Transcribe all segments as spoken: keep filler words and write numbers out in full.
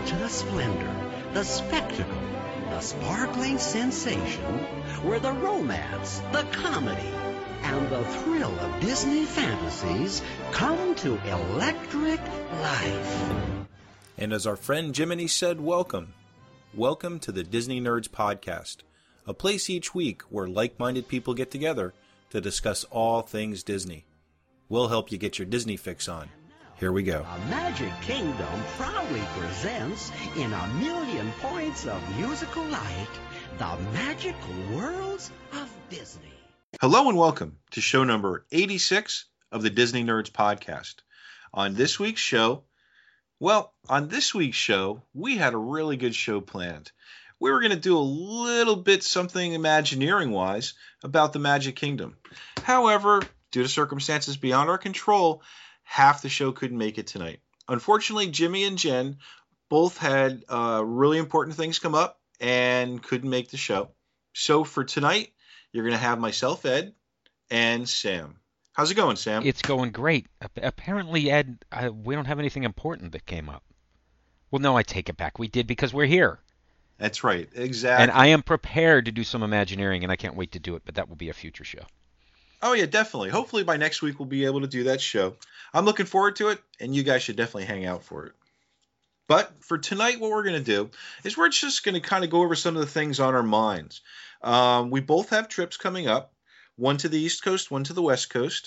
Welcome to the splendor, the spectacle, the sparkling sensation, where the romance, the comedy, and the thrill of Disney fantasies come to electric life. And as our friend Jiminy said, welcome. Welcome to the Disney Nerds Podcast, a place each week where like-minded people get together to discuss all things Disney. We'll help you get your Disney fix on. Here we go. The Magic Kingdom proudly presents, in a million points of musical light, the magical worlds of Disney. Hello and welcome to show number eighty-six of the Disney Nerds Podcast. On this week's show, well, on this week's show, we had a really good show planned. We were going to do a little bit something Imagineering-wise about the Magic Kingdom. However, due to circumstances beyond our control, half the show couldn't make it tonight. Unfortunately, Jimmy and Jen both had uh, really important things come up and couldn't make the show. So for tonight, you're going to have myself, Ed, and Sam. How's it going, Sam? It's going great. Apparently, Ed, uh, we don't have anything important that came up. Well, no, I take it back. We did because we're here. That's right. Exactly. And I am prepared to do some Imagineering, and I can't wait to do it, but that will be a future show. Oh, yeah, definitely. Hopefully by next week we'll be able to do that show. I'm looking forward to it, and you guys should definitely hang out for it. But for tonight, what we're going to do is we're just going to kind of go over some of the things on our minds. Um, we both have trips coming up, one to the East Coast, one to the West Coast,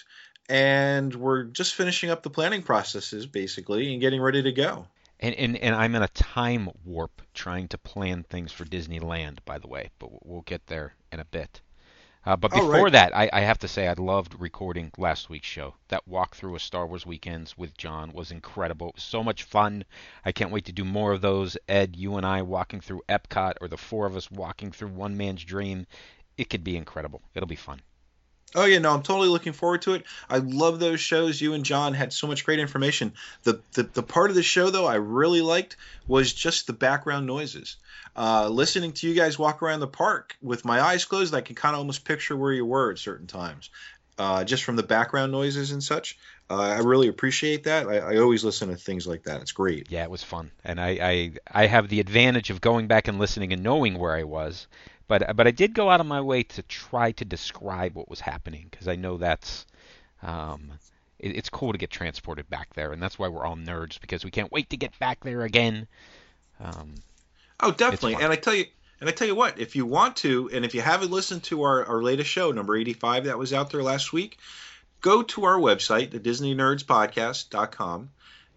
and we're just finishing up the planning processes, basically, and getting ready to go. And, and, and I'm in a time warp trying to plan things for Disneyland, by the way, but we'll get there in a bit. Uh, but before right. that, I, I have to say I loved recording last week's show. That walkthrough of Star Wars Weekends with John was incredible. It was so much fun. I can't wait to do more of those. Ed, you and I walking through Epcot, or the four of us walking through One Man's Dream. It could be incredible. It'll be fun. Oh, yeah, no, I'm totally looking forward to it. I love those shows. You and John had so much great information. The the, the part of the show, though, I really liked was just the background noises. Uh, listening to you guys walk around the park with my eyes closed, I can kind of almost picture where you were at certain times, uh, just from the background noises and such. Uh, I really appreciate that. I, I always listen to things like that. It's great. Yeah, it was fun. And I, I, I have the advantage of going back and listening and knowing where I was. But but I did go out of my way to try to describe what was happening, because I know that's um, it, it's cool to get transported back there, and that's why we're all nerds, because we can't wait to get back there again. Um, oh, definitely. And I tell you, and I tell you what, if you want to, and if you haven't listened to our, our latest show, number eighty-five, that was out there last week, go to our website, the Disney Nerds Podcast dot com,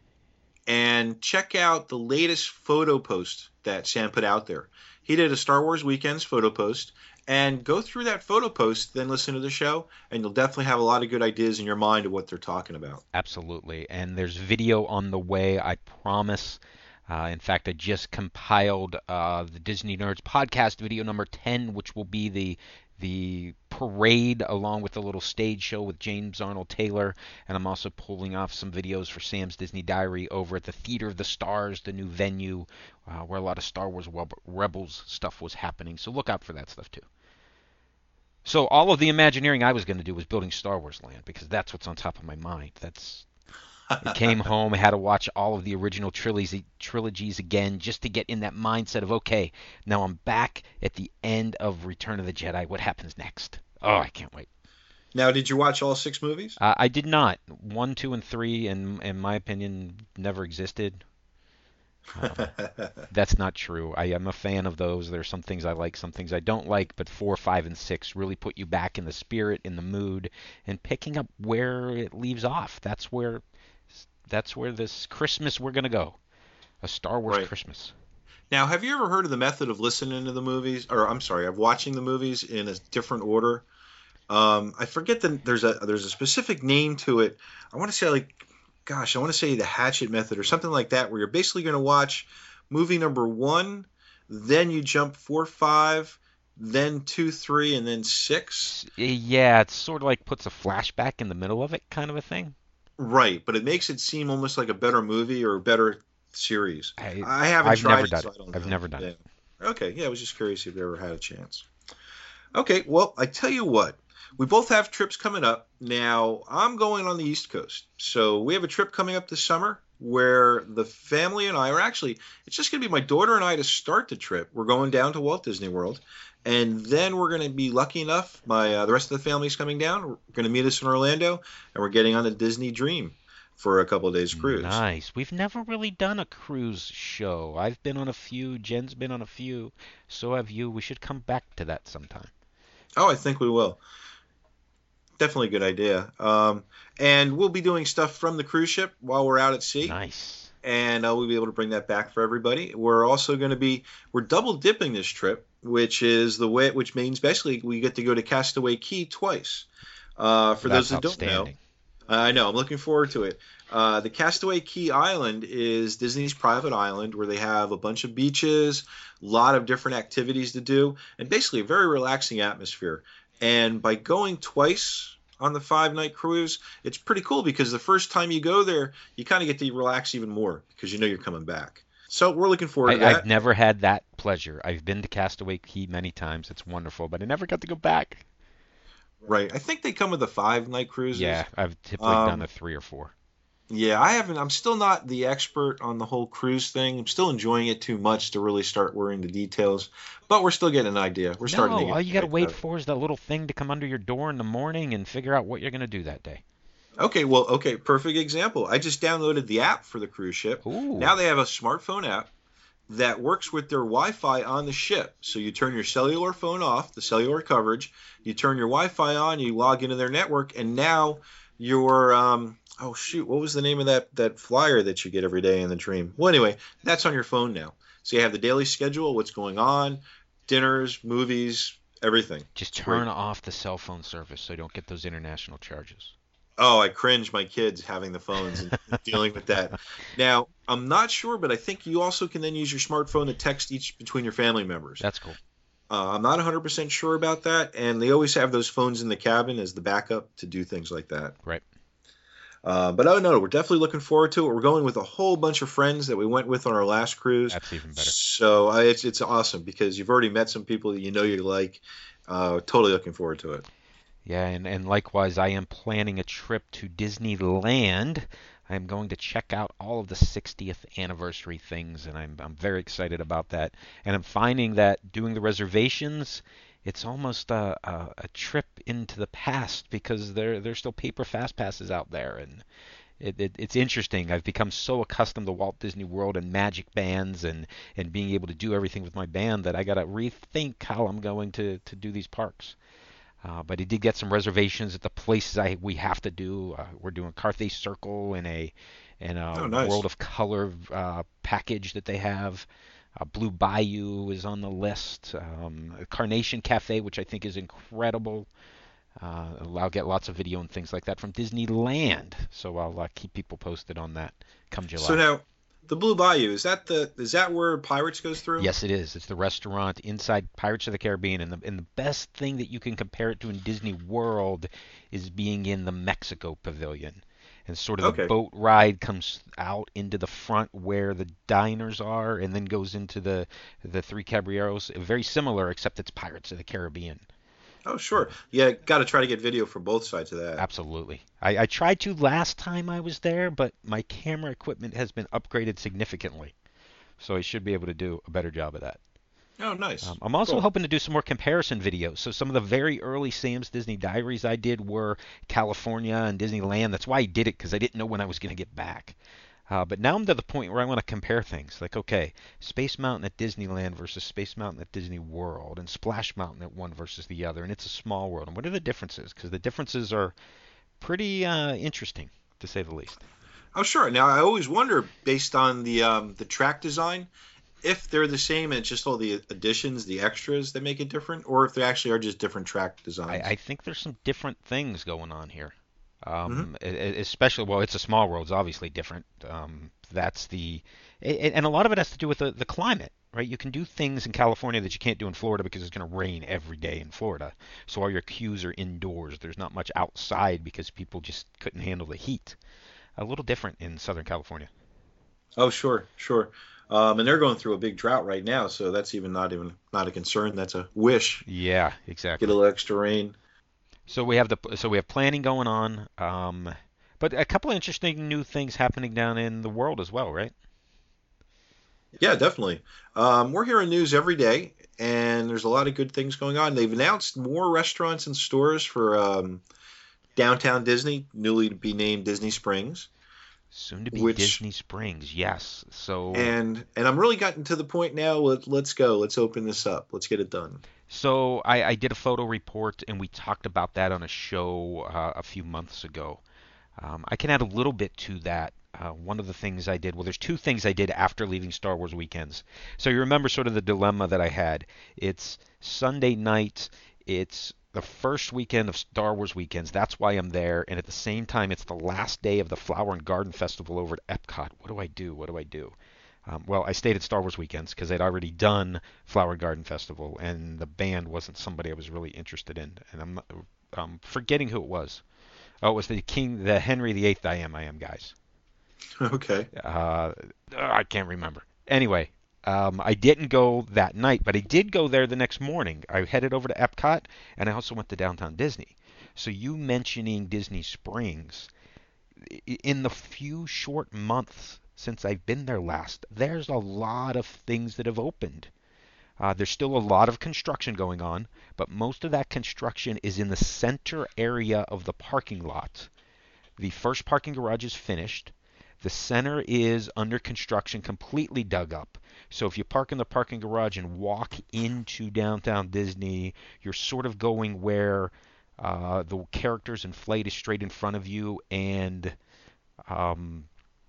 and check out the latest photo post that Sam put out there. He did a Star Wars Weekends photo post, and go through that photo post, then listen to the show, and you'll definitely have a lot of good ideas in your mind of what they're talking about. Absolutely. And there's video on the way, I promise. Uh, in fact, I just compiled uh, the Disney Nerds Podcast video number ten, which will be the the parade along with the little stage show with James Arnold Taylor. And I'm also pulling off some videos for Sam's Disney Diary over at the Theater of the Stars, the new venue uh, where a lot of Star Wars Rebels stuff was happening. So look out for that stuff too. So all of the Imagineering I was going to do was building Star Wars Land, because that's what's on top of my mind. That's I came home, I had to watch all of the original trilogy, trilogies again just to get in that mindset of, okay, now I'm back at the end of Return of the Jedi. What happens next? Oh, I can't wait. Now, did you watch all six movies? Uh, I did not. One, two, and three, in, in my opinion, never existed. Um, that's not true. I am a fan of those. There are some things I like, some things I don't like, but four, five, and six really put you back in the spirit, in the mood, and picking up where it leaves off. That's where... That's where this Christmas we're going to go. A Star Wars right. Christmas. Now, have you ever heard of the method of listening to the movies? Or, I'm sorry, of watching the movies in a different order? Um, I forget that there's a there's a specific name to it. I want to say, like, gosh, I want to say the Hatchet method or something like that, where you're basically going to watch movie number one, then you jump four, five, then two, three, and then six. Yeah, it sort of like puts a flashback in the middle of it, kind of a thing. Right, but it makes it seem almost like a better movie or a better series. I, I haven't I've tried never it, done so it. I don't I've know. never done yeah. it. Okay, yeah, I was just curious if you ever had a chance. Okay, well, I tell you what. We both have trips coming up. Now, I'm going on the East Coast. So we have a trip coming up this summer, where the family and I are actually, it's just going to be my daughter and I to start the trip. We're going down to Walt Disney World, and then we're going to be lucky enough, my uh, the rest of the family's coming down. We're going to meet us in Orlando, and we're getting on a Disney Dream for a couple of days cruise. Nice. We've never really done a cruise show. I've been on a few. Jen's been on a few. So have you. We should come back to that sometime. Oh, I think we will. Definitely a good idea. Um, and we'll be doing stuff from the cruise ship while we're out at sea. Nice. And uh, we'll be able to bring that back for everybody. We're also going to be, we're double dipping this trip, which is the way, which means basically we get to go to Castaway Cay twice. Uh, for That's those that don't know. outstanding. I know, I'm looking forward to it. Uh, the Castaway Cay Island is Disney's private island where they have a bunch of beaches, a lot of different activities to do, and basically a very relaxing atmosphere. And by going twice on the five-night cruise, it's pretty cool because the first time you go there, you kind of get to relax even more because you know you're coming back. So we're looking forward I, to that. I've never had that pleasure. I've been to Castaway Cay many times. It's wonderful, but I never got to go back. Right. I think they come with the five-night cruises. Yeah, I've typically Um, done a three or four. Yeah, I haven't. I'm still not the expert on the whole cruise thing. I'm still enjoying it too much to really start worrying the details. But we're still getting an idea. We're starting to No, get all you got to an wait idea. for is that little thing to come under your door in the morning and figure out what you're going to do that day. Okay, well, okay, perfect example. I just downloaded the app for the cruise ship. Ooh. Now they have a smartphone app that works with their Wi-Fi on the ship. So you turn your cellular phone off, the cellular coverage, you turn your Wi-Fi on, you log into their network, and now your um oh shoot, what was the name of that that flyer that you get every day in the Dream? Well, anyway, that's on your phone now. So you have the daily schedule, what's going on, dinners, movies, everything. Just It's turn great. off the cell phone service so you don't get those international charges. Oh, I cringe my kids having the phones and dealing with that. Now, I'm not sure, but I think you also can then use your smartphone to text each between your family members. That's cool. Uh, I'm not one hundred percent sure about that, and they always have those phones in the cabin as the backup to do things like that. Right. Uh, but oh no, we're definitely looking forward to it. We're going with a whole bunch of friends that we went with on our last cruise. That's even better. So uh, it's it's awesome because you've already met some people that you know you like. Uh, totally looking forward to it. Yeah, and, and likewise, I am planning a trip to Disneyland. I am going to check out all of the sixtieth anniversary things, and I'm I'm very excited about that. And I'm finding that doing the reservations, it's almost a, a, a trip into the past because there there's still paper fast passes out there, and it, it, it's interesting. I've become so accustomed to Walt Disney World and Magic Bands and, and being able to do everything with my band that I got to rethink how I'm going to, to do these parks. Uh, but he did get some reservations at the places I we have to do. Uh, we're doing Carthay Circle in a in a Oh, nice. World of Color uh, package that they have. Uh, Blue Bayou is on the list. Um, Carnation Cafe, which I think is incredible. Uh, I'll get lots of video and things like that from Disneyland. So I'll uh, keep people posted on that come July. So now, the Blue Bayou, is that the is that where Pirates goes through? Yes, it is. It's the restaurant inside Pirates of the Caribbean, and the and the best thing that you can compare it to in Disney World is being in the Mexico Pavilion, and sort of Okay. the boat ride comes out into the front where the diners are, and then goes into the the Three Caballeros. Very similar, except it's Pirates of the Caribbean. Oh, sure. Yeah, got to try to get video from both sides of that. Absolutely. I, I tried to last time I was there, but my camera equipment has been upgraded significantly, so I should be able to do a better job of that. Oh, nice. Um, I'm also Cool. hoping to do some more comparison videos. So some of the very early Sam's Disney Diaries I did were California and Disneyland. That's why I did it, because I didn't know when I was going to get back. Uh, but now I'm to the point where I want to compare things. Like, okay, Space Mountain at Disneyland versus Space Mountain at Disney World, and Splash Mountain at one versus the other, and It's a Small World. And what are the differences? Because the differences are pretty uh, interesting, to say the least. Oh, sure. Now, I always wonder, based on the um, the track design, if they're the same and it's just all the additions, the extras that make it different, or if they actually are just different track designs. I, I think there's some different things going on here. Um, e- e- especially, well, It's a Small World is obviously different. Um, that's the, a- and a lot of it has to do with the, the climate, right? You can do things in California that you can't do in Florida because it's going to rain every day in Florida. So all your queues are indoors. There's not much outside because people just couldn't handle the heat. A little different in Southern California. Oh, sure, sure. Um, and they're going through a big drought right now, so that's even not even not a concern. That's a wish. Yeah, Get exactly. a little extra rain. So we have the so we have planning going on. Um, But a couple of interesting new things happening down in the world as well, right? Yeah, definitely. Um, we're hearing news every day, and there's a lot of good things going on. They've announced more restaurants and stores for um, downtown Disney, newly to be named Disney Springs, Soon to be which Disney Springs, yes. So, and and I'm really gotten to the point now. Let, let's go. Let's open this up. Let's get it done. so I, I did a photo report, and we talked about that on a show uh, a few months ago. Um, I can add a little bit to that. Uh, one of the things I did, well, there's two things I did after leaving Star Wars Weekends. So you remember sort of the dilemma that I had. It's Sunday night. It's the first weekend of Star Wars Weekends. That's why I'm there. And at the same time, it's the last day of the Flower and Garden Festival over at Epcot. What do I do? What do I do? Um, well, I stayed at Star Wars Weekends because they'd already done Flower and Garden Festival, and the band wasn't somebody I was really interested in. And I'm, I'm forgetting who it was. Oh, it was the King, the Henry the Eighth I Am I Am guys. Okay. Uh, I can't remember. Anyway, um, I didn't go that night, but I did go there the next morning. I headed over to Epcot, and I also went to Downtown Disney. So you mentioning Disney Springs, in the few short months since I've been there last, there's a lot of things that have opened. Uh, there's still a lot of construction going on, but most of that construction is in the center area of the parking lot. The first parking garage is finished. The center is under construction, completely dug up. So if you park in the parking garage and walk into downtown Disney, you're sort of going where uh, the characters in flight is straight in front of you, and um,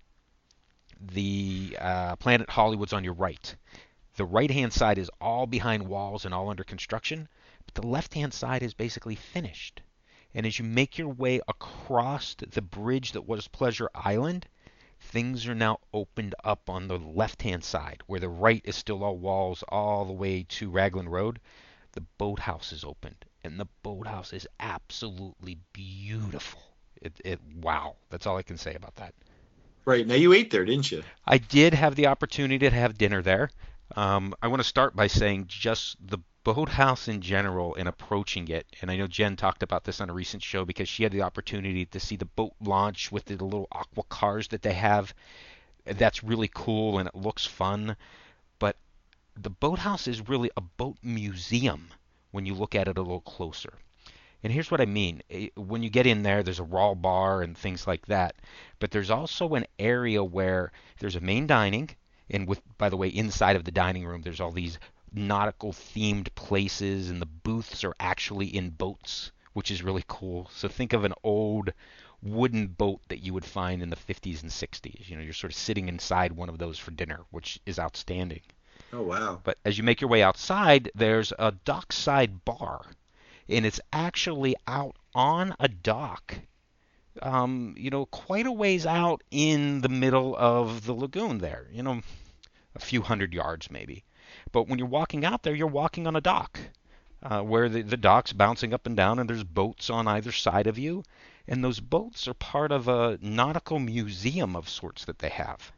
the uh, Planet Hollywood's on your right. The right-hand side is all behind walls and all under construction, but the left-hand side is basically finished. And as you make your way across the bridge that was Pleasure Island, things are now opened up on the left-hand side, where the right is still all walls all the way to Raglan Road. The boathouse is opened, and the boathouse is absolutely beautiful. It, it, wow, that's all I can say about that. Right. Now you ate there, didn't you? I did have the opportunity to have dinner there. Um, I want to start by saying just the boathouse in general and approaching it, and I know Jen talked about this on a recent show because she had the opportunity to see the boat launch with the little aqua cars that they have. That's really cool and it looks fun, but the boathouse is really a boat museum when you look at it a little closer. And here's what I mean. When you get in there, there's a raw bar and things like that, but there's also an area where there's a main dining, and with, by the way, inside of the dining room, there's all these nautical themed places, and the booths are actually in boats, which is really cool. So think of an old wooden boat that you would find in the fifties and sixties. You know, you're sort of sitting inside one of those for dinner, which is outstanding. Oh, wow. But as you make your way outside, there's a dockside bar, and it's actually out on a dock, um, you know, quite a ways out in the middle of the lagoon there, you know, a few hundred yards maybe. But when you're walking out there, you're walking on a dock uh, where the, the dock's bouncing up and down, and there's boats on either side of you. And those boats are part of a nautical museum of sorts that they have.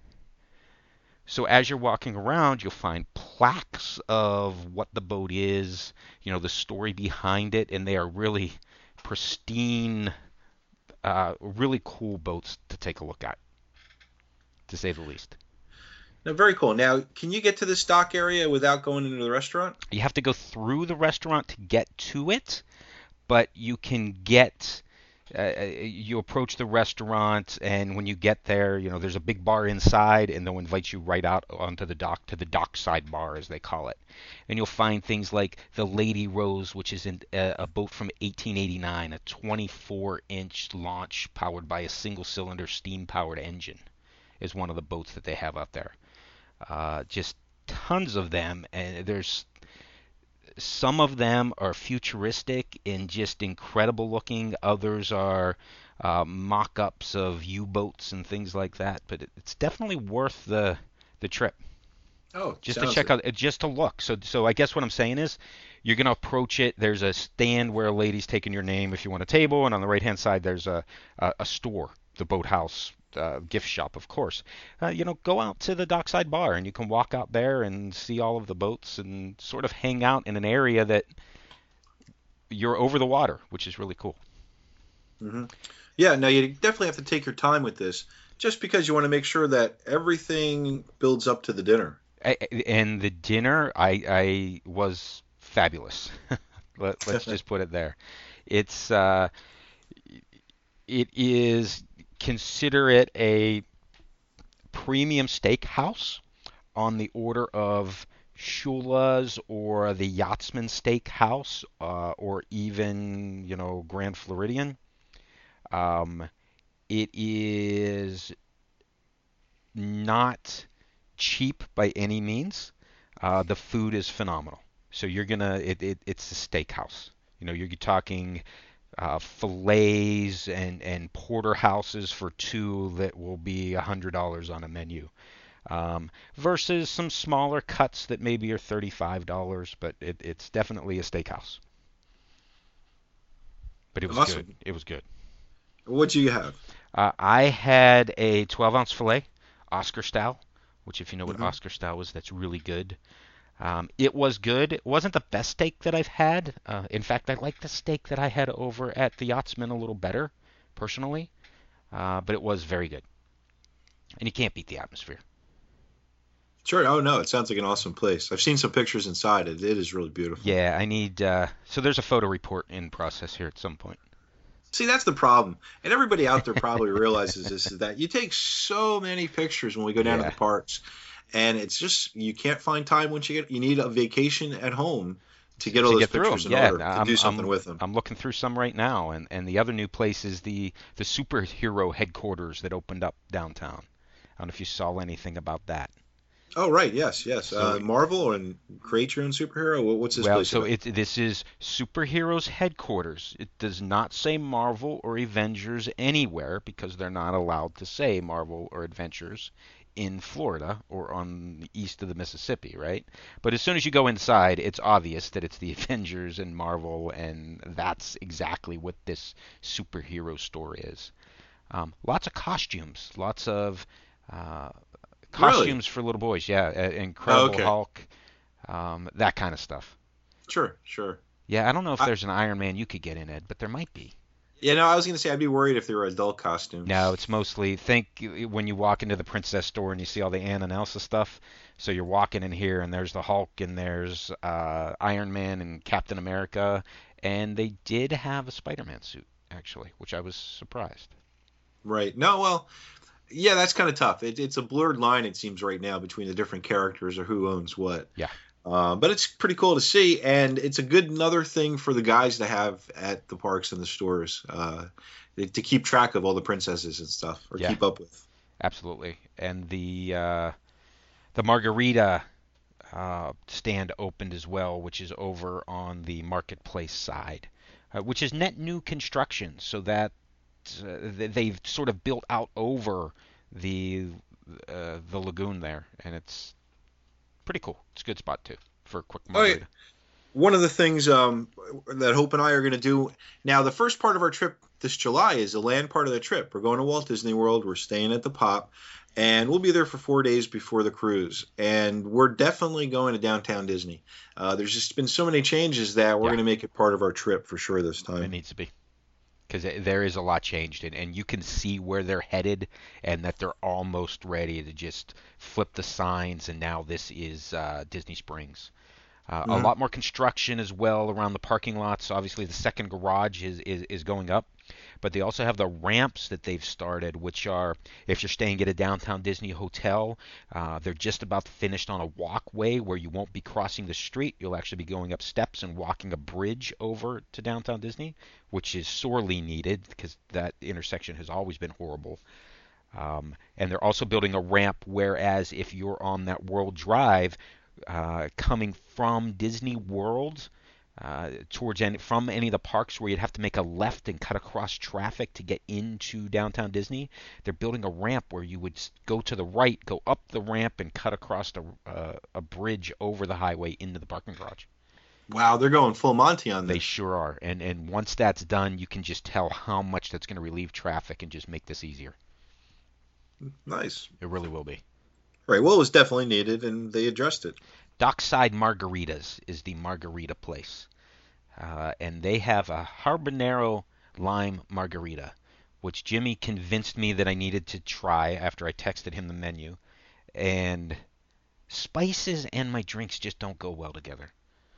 So as you're walking around, you'll find plaques of what the boat is, you know, the story behind it, and they are really pristine, uh, really cool boats to take a look at, to say the least. Now, very cool. Now, can you get to this dock area without going into the restaurant? You have to go through the restaurant to get to it, but you can get, uh, you approach the restaurant, and when you get there, you know, there's a big bar inside, and they'll invite you right out onto the dock, to the dockside bar, as they call it. And you'll find things like the Lady Rose, which is in a, a boat from eighteen eighty-nine, a twenty-four inch launch powered by a single-cylinder steam-powered engine, is one of the boats that they have out there. Uh, just tons of them, and there's some of them are futuristic and just incredible looking. Others are uh, mock-ups of U-boats and things like that. But it, it's definitely worth the the trip. Oh, just to check out, just to look. So, so I guess what I'm saying is, you're gonna approach it. There's a stand where a lady's taking your name if you want a table, and on the right-hand side there's a a, a store, the Boathouse. Uh, gift shop, of course. Uh, you know, go out to the dockside bar, and you can walk out there and see all of the boats and sort of hang out in an area that you're over the water, which is really cool. Mm-hmm. Yeah, now you definitely have to take your time with this, just because you want to make sure that everything builds up to the dinner. I, and the dinner, I, I was fabulous. Let, let's just put it there. It's uh, it is consider it a premium steakhouse on the order of Shula's or the Yachtsman Steakhouse, uh, or even you know Grand Floridian. Um, it is not cheap by any means. Uh, the food is phenomenal. So you're gonna it, it it's a steakhouse. You know, you're talking uh, fillets and and porterhouses for two that will be a hundred dollars on a menu. Um, versus some smaller cuts that maybe are thirty-five dollars, but it, it's definitely a steakhouse. But it was good. Awesome. It was good. What do you have? Uh, I had a twelve ounce fillet, Oscar style, which if you know what Hmm. Oscar style is, that's really good. Um, it was good. It wasn't the best steak that I've had. Uh, in fact, I like the steak that I had over at the Yachtsman a little better, personally. Uh, but it was very good. And you can't beat the atmosphere. Sure. Oh no, it sounds like an awesome place. I've seen some pictures inside. It, it is really beautiful. Yeah, I need. Uh, so there's a photo report in process here at some point. See, that's the problem. And everybody out there probably realizes this is that you take so many pictures when we go down to Yeah, the parks, and it's just you can't find time once you get you need a vacation at home to get all to those get through them. pictures in Yeah, order to I'm do something I'm with them. I'm looking through some right now, and and the other new place is the the superhero headquarters that opened up downtown. I don't know if you saw anything about that. Oh right, yes, yes. So Uh, Marvel and create your own superhero. What- What's this well, place so about? it this is superheroes headquarters. It does not say Marvel or Avengers anywhere because they're not allowed to say Marvel or Adventures in Florida or on the east of the Mississippi, right? But as soon as you go inside, it's obvious that it's the Avengers and Marvel, and that's exactly what this superhero store is. Um, lots of costumes, lots of uh, Really? costumes for little boys. Yeah, uh, Oh, Incredible okay. Hulk, um, that kind of stuff. Sure, sure. Yeah, I don't know if I, there's an Iron Man you could get in, Ed, but there might be. yeah, no, I was gonna say I'd be worried if they were adult No, costumes. it's mostly think when you walk into the princess store and you see all the Anna and Elsa stuff. So you're walking in here and there's the Hulk and there's uh, Iron Man and Captain America, and they did have a Spider-Man suit actually, which I was surprised. Right. No, well, yeah, that's kind of tough. It, it's a blurred line, it seems, right now between the different characters or who owns what. Yeah, Uh, but it's pretty cool to see, and it's a good another thing for the guys to have at the parks and the stores uh, to keep track of all the princesses and stuff, or yeah, keep up with. absolutely. And the uh, the margarita uh, stand opened as well, which is over on the marketplace side, uh, which is net new construction, so that uh, they've sort of built out over the uh, the lagoon there, and it's pretty cool. It's a good spot too for a quick Oh, yeah. margarita. One of the things um, that Hope and I are going to do now, the first part of our trip this July is the land part of the trip. We're going to Walt Disney World. We're staying at the Pop, and we'll be there for four days before the cruise. And we're definitely going to downtown Disney. Uh, there's just been so many changes that we're Yeah, going to make it part of our trip for sure this it time. needs to be because there is a lot changed, and, and you can see where they're headed, and that they're almost ready to just flip the signs, and now this is uh, Disney Springs. Uh, a Hmm. lot more construction as well around the parking lots. Obviously, the second garage is, is, is going up, but they also have the ramps that they've started, which are, if you're staying at a downtown Disney hotel, uh, they're just about finished on a walkway where you won't be crossing the street. You'll actually be going up steps and walking a bridge over to downtown Disney, which is sorely needed because that intersection has always been horrible. Um, and they're also building a ramp, whereas if you're on that World Drive, uh, coming from Disney World uh, towards any, from any of the parks where you'd have to make a left and cut across traffic to get into downtown Disney, they're building a ramp where you would go to the right, go up the ramp, and cut across the, uh, a bridge over the highway into the parking garage. Wow, they're going full Monty on They this. sure are, and and once that's done, you can just tell how much that's going to relieve traffic and just make this easier. Nice. It really will be. Right. Well, it was definitely needed, and they addressed it. Dockside Margaritas is the margarita place, uh, and they have a habanero lime margarita, which Jimmy convinced me that I needed to try after I texted him the menu. And spices and my drinks just don't go well together.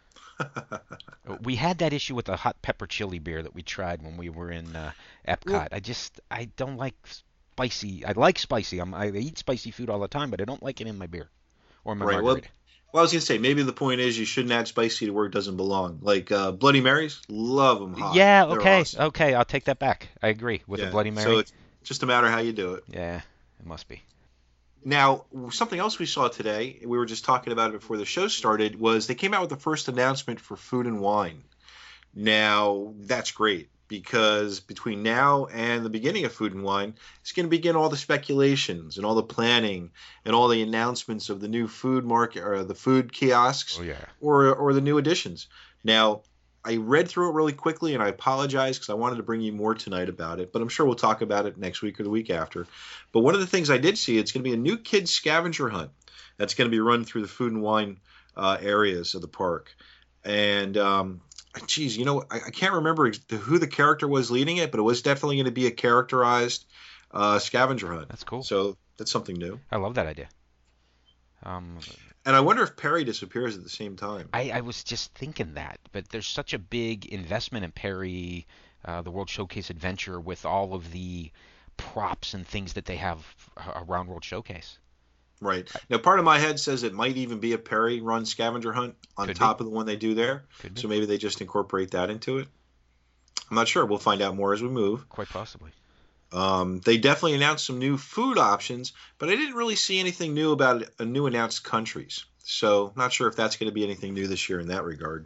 We had that issue with the hot pepper chili beer that we tried when we were in uh, Epcot. Well, I just I don't like spicy. I like spicy. I'm, I eat spicy food all the time, but I don't like it in my beer or my right. Well, margarita. well, I was gonna say maybe the point is you shouldn't add spicy to where it doesn't belong. Like uh, Bloody Marys, love them hot. Yeah. They're Okay. awesome. Okay. I'll take that back. I agree with Yeah. the Bloody Mary. So it's just a matter how you do it. Yeah. It must be. Now, something else we saw today, we were just talking about it before the show started, was they came out with the first announcement for Food and Wine. Now, that's great because between now and the beginning of Food and Wine, it's going to begin all the speculations and all the planning and all the announcements of the new food market or the food kiosks Oh yeah. or or the new additions. Now, I read through it really quickly, and I apologize because I wanted to bring you more tonight about it, but I'm sure we'll talk about it next week or the week after. But one of the things I did see, it's going to be a new kids scavenger hunt that's going to be run through the Food and Wine uh, areas of the park. And, um, geez, you know, I, I can't remember who the character was leading it, but it was definitely going to be a characterized uh, scavenger hunt. That's cool. So that's something new. I love that idea. Um, And I wonder if Perry disappears at the same time. I, I was just thinking that, but there's such a big investment in Perry, uh, the World Showcase Adventure, with all of the props and things that they have around World Showcase. Right. Now, part of my head says it might even be a Perry-run scavenger hunt on Could top be. of the one they do there. Could be. So maybe they just incorporate that into it. I'm not sure. We'll find out more as we move. Quite possibly. Um, they definitely announced some new food options, but I didn't really see anything new about uh, new announced countries. So not sure if that's going to be anything new this year in that regard.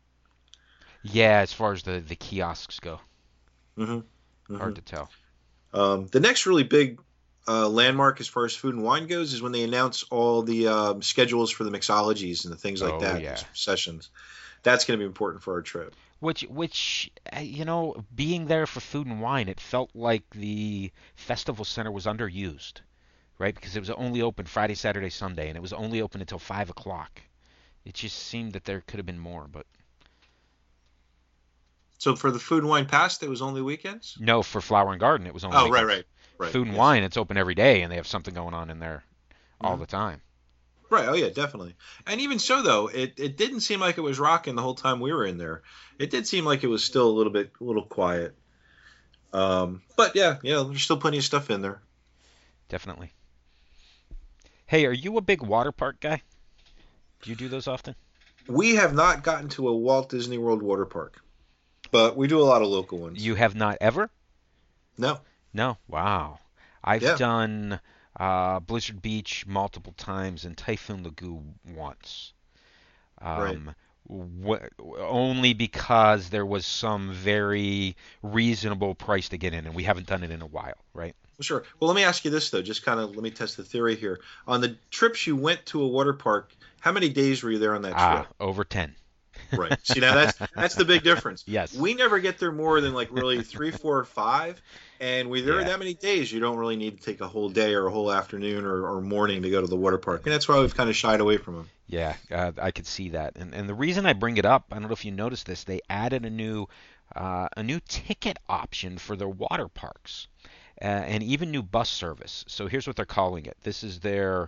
Yeah, as far as the, the kiosks go, Mm-hmm. Mm-hmm. hard to tell. Um, the next really big uh, landmark as far as food and wine goes is when they announce all the um, schedules for the mixologies and the things like Oh, that, yeah. sessions. That's going to be important for our trip. Which, which, uh, you know, being there for Food and Wine, it felt like the festival center was underused, right? Because it was only open Friday, Saturday, Sunday, and it was only open until five o'clock. It just seemed that there could have been more, but So for the food and wine pass, it was only weekends? no, for Flower and Garden, it was only Oh, right, weekends. right, right. Food and yes. Wine, it's open every day, and they have something going on in there all Mhm. the time. Right. Oh, yeah, definitely. And even so, though, it, it didn't seem like it was rocking the whole time we were in there. It did seem like it was still a little bit, a little quiet. Um, but yeah, yeah, there's still plenty of stuff in there. Definitely. Hey, are you a big water park guy? Do you do those often? We have not gotten to a Walt Disney World water park, but we do a lot of local ones. You have not ever? No. No. Wow. I've Yeah. done uh, Blizzard Beach multiple times and Typhoon Lagoon once. Um, wh- only because there was some very reasonable price to get in, and we haven't done it in a while, right? Sure. Well, let me ask you this, though. Just kind of let me test the theory here. On the trips you went to a water park, how many days were you there on that Ah, trip? over ten. Right. See, now that's that's the big difference. Yes. We never get there more than like really three, four, or five, and we there are Yeah. that many days. You don't really need to take a whole day or a whole afternoon or, or morning to go to the water park, and that's why we've kind of shied away from them. Yeah, uh, I could see that. And and the reason I bring it up, I don't know if you noticed this, they added a new uh, a new ticket option for their water parks, uh, and even new bus service. So here's what they're calling it. This is their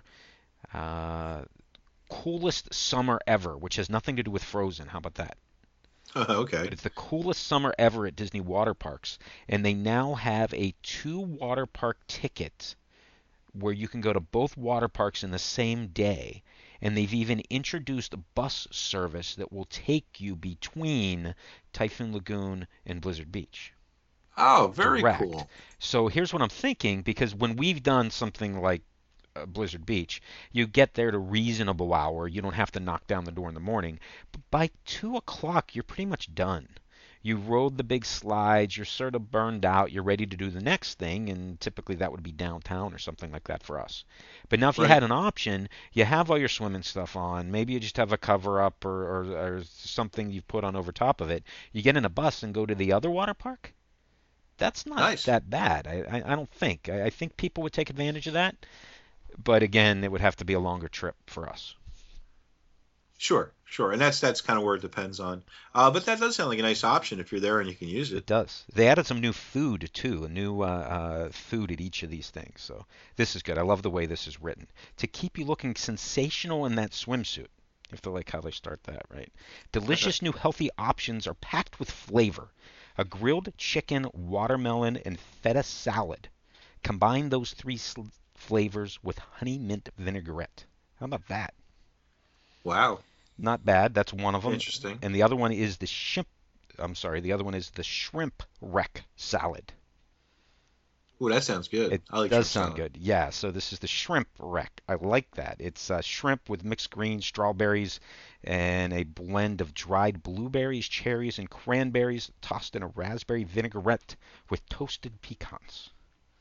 uh, coolest summer ever, which has nothing to do with Frozen. How about that? Okay. But it's the coolest summer ever at Disney water parks, and they now have a two water park ticket where you can go to both water parks in the same day. And they've even introduced a bus service that will take you between Typhoon Lagoon and Blizzard Beach. Oh, very Direct. cool. So here's what I'm thinking, because when we've done something like uh, Blizzard Beach, you get there at a reasonable hour. You don't have to knock down the door in the morning. But by two o'clock, you're pretty much done. You rode the big slides, you're sort of burned out, you're ready to do the next thing, and typically that would be downtown or something like that for us. But now if you Right. had an option, you have all your swimming stuff on, maybe you just have a cover up or, or, or something you've put on over top of it, you get in a bus and go to the other water park? That's not Nice. that bad, I, I, I don't think. I, I think people would take advantage of that, but again, it would have to be a longer trip for us. Sure, Sure, and that's that's kind of where it depends on. Uh, but that does sound like a nice option if you're there and you can use It it. does. They added some new food too, a new uh, uh, food at each of these things. So this is good. I love the way this is written to keep you looking sensational in that swimsuit. You have to like how they start that, right? Delicious new healthy options are packed with flavor. A grilled chicken, watermelon, and feta salad. Combine those three sl- flavors with honey mint vinaigrette. How about that? Wow, Not bad. That's one of them. interesting. And the other one is the shrimp. I'm sorry. The other one is the shrimp wreck salad. Ooh, that sounds good. It I like does shrimp sound salad. good. Yeah. So this is the shrimp wreck. I like that. It's uh, shrimp with mixed greens, strawberries, and a blend of dried blueberries, cherries, and cranberries, tossed in a raspberry vinaigrette with toasted pecans.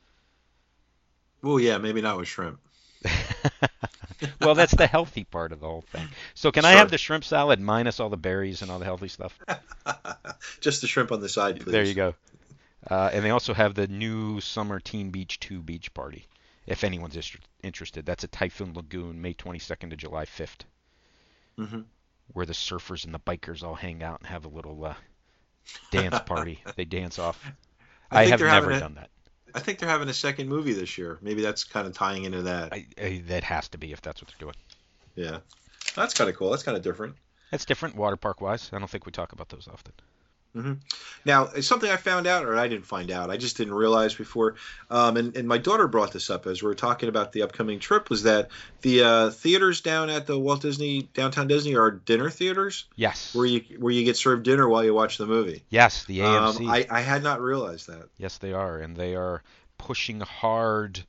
Oh yeah, maybe not with shrimp. Well, that's the healthy part of the whole thing. So can I Sure. have the shrimp salad minus all the berries and all the healthy stuff? Just the shrimp on the side, please. There you go. Uh, and they also have the new Summer Teen Beach two beach party. If anyone's is- interested, that's at Typhoon Lagoon, May twenty-second to July fifth, hmm where the surfers and the bikers all hang out and have a little uh, dance party. They dance off. I I think have they're never having a, done that. I think they're having a second movie this year. Maybe that's kind of tying into that. I, I, that has to be if that's what they're doing. Yeah, that's kind of cool. That's kind of different. That's different water park wise. I don't think we talk about those often. hmm Now, it's something I found out, or I didn't find out. I just didn't realize before. Um, and, and my daughter brought this up as we were talking about the upcoming trip. Was that the uh, theaters down at the Walt Disney Downtown Disney are dinner theaters Yes. where you where you get served dinner while you watch the movie. Yes, the A M C. Um, I, I had not realized that. Yes, they are, and they are pushing hard.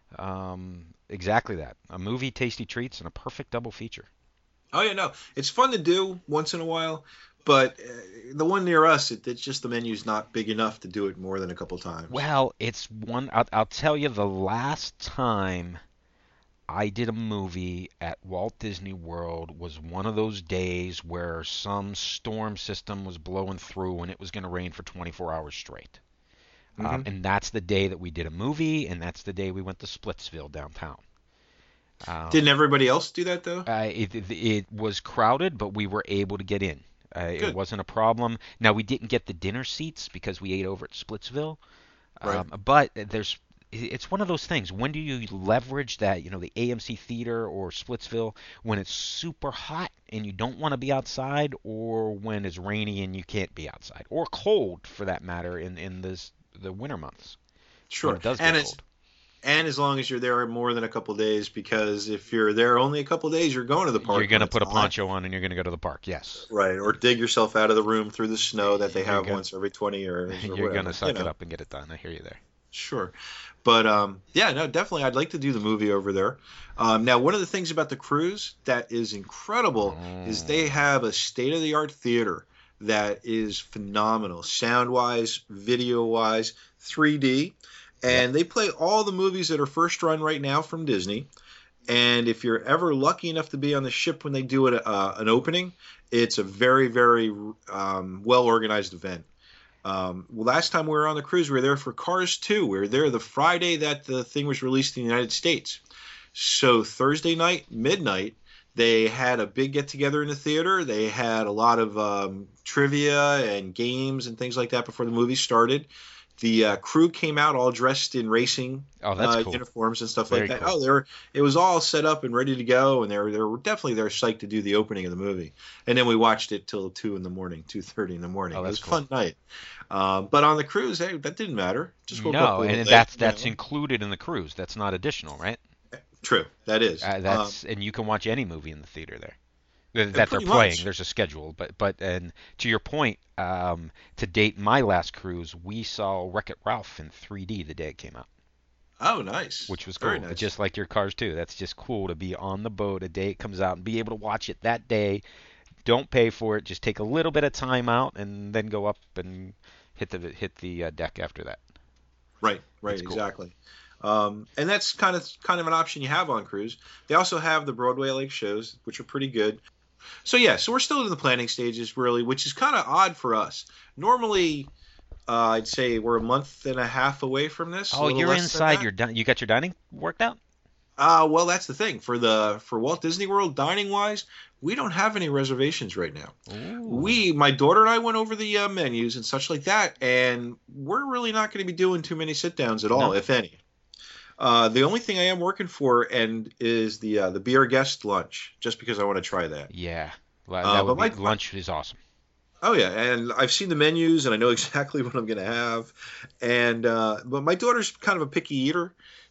Um, exactly that. A movie, tasty treats, and a perfect double feature. Oh yeah, no, it's fun to do once in a while, but uh, the one near us, it, it's just the menu's not big enough to do it more than a couple times. Well, it's one. I'll, I'll tell you, the last time I did a movie at Walt Disney World was one of those days where some storm system was blowing through and it was going to rain for twenty-four hours straight. hmm Um, and that's the day that we did a movie, and that's the day we went to Splitsville downtown. Um, Didn't everybody else do that though? Uh, it, it it was crowded, but we were able to get in. Uh, it Good. wasn't a problem. Now we didn't get the dinner seats because we ate over at Splitsville. Right. Um, but there's it's one of those things. When do you leverage that? You know, the A M C Theater or Splitsville when it's super hot and you don't want to be outside, or when it's rainy and you can't be outside, or cold for that matter in in this the winter months when Sure. it does And get it's cold. and as long as you're there more than a couple days, because if you're there only a couple days, you're going to the park. You're gonna when put a it's hot. poncho on and you're gonna go to the park. Yes. Right, or dig yourself out of the room through the snow that they You're have gonna- once every twenty years. Or You're whatever, gonna suck you know. it up and get it done. I hear you there. Sure. But um, yeah, no, definitely. I'd like to do the movie over there. Um, now, one of the things about the cruise that is incredible is they have a state of the art theater that is phenomenal, sound wise, video wise, three D. And they play all the movies that are first run right now from Disney. And if you're ever lucky enough to be on the ship when they do it, uh, an opening, it's a very, very um, well organized event. Um, well, last time we were on the cruise, we were there for Cars two. We were there the Friday that the thing was released in the United States. So Thursday night, midnight, they had a big get together in the theater. They had a lot of um, trivia and games and things like that before the movie started. The uh, crew came out all dressed in racing Oh, that's uh, cool. uniforms and stuff Very like that. cool. Oh, they were. It was all set up and ready to go, and they were they were definitely they're psyched to do the opening of the movie. And then we watched it till two in the morning, two thirty in the morning. Oh, It was that's a fun night. Um, but on the cruise, hey, that didn't matter. Just woke up a No, little and late, that's you that's know. included in the cruise. That's not additional, right? True. That is. Uh, Um, that's and you can watch any movie in the theater there Th- that they're pretty playing. much. There's a schedule, but but and to your point, um, to date my last cruise, we saw Wreck-It Ralph in three D the day it came out, oh, nice. which was cool. Very nice. Just like your Cars too. That's just cool to be on the boat a day it comes out and be able to watch it that day. Don't pay for it. Just take a little bit of time out and then go up and hit the hit the uh, deck after that. Right, right, That's cool. exactly. Um, and that's kind of kind of an option you have on cruise. They also have the Broadway Lake shows, which are pretty good. So yeah, so we're still in the planning stages, really, which is kind of odd for us. Normally, uh, I'd say we're a month and a half away from this. a Oh, little you're less than inside that. your di- you got your dining worked out? Uh, well, that's the thing. For the for Walt Disney World dining wise, we don't have any reservations right now. Ooh, We, my daughter and I went over the uh, menus and such like that, and we're really not going to be doing too many sit downs at all, no? if any. Uh, the only thing I am working for and is the uh, the beer guest lunch, just because I want to try that. Yeah, well, Uh, that would but be my, my lunch is awesome. oh yeah, and I've seen the menus and I know exactly what I'm going to have. And uh, but my daughter's kind of a picky eater,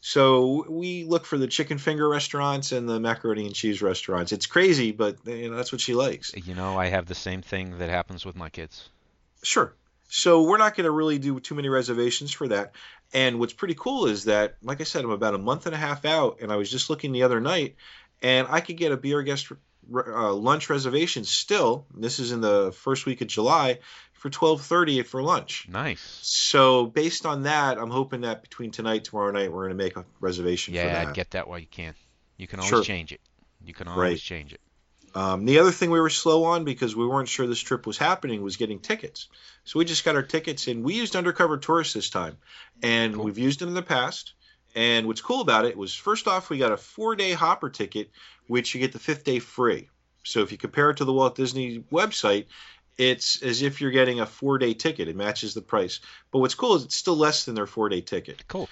so we look for the chicken finger restaurants and the macaroni and cheese restaurants. It's crazy, but you know that's what she likes. You know, I have the same thing that happens with my kids. Sure. So we're not going to really do too many reservations for that. And what's pretty cool is that, like I said, I'm about a month and a half out, and I was just looking the other night, and I could get a beer guest uh, lunch reservation still. This is in the first week of July for twelve thirty for lunch. Nice. So based on that, I'm hoping that between tonight, tomorrow night, we're going to make a reservation for Yeah, that. get that while you can. You can always Sure. change it. You can always Right. change it. Um, the other thing we were slow on because we weren't sure this trip was happening was getting tickets. So we just got our tickets and we used Undercover Tourist this time. And Cool. we've used it in the past. And what's cool about it was first off, we got a four day hopper ticket, which you get the fifth day free. So if you compare it to the Walt Disney website, it's as if you're getting a four day ticket. It matches the price. But what's cool is it's still less than their four day ticket. Cool.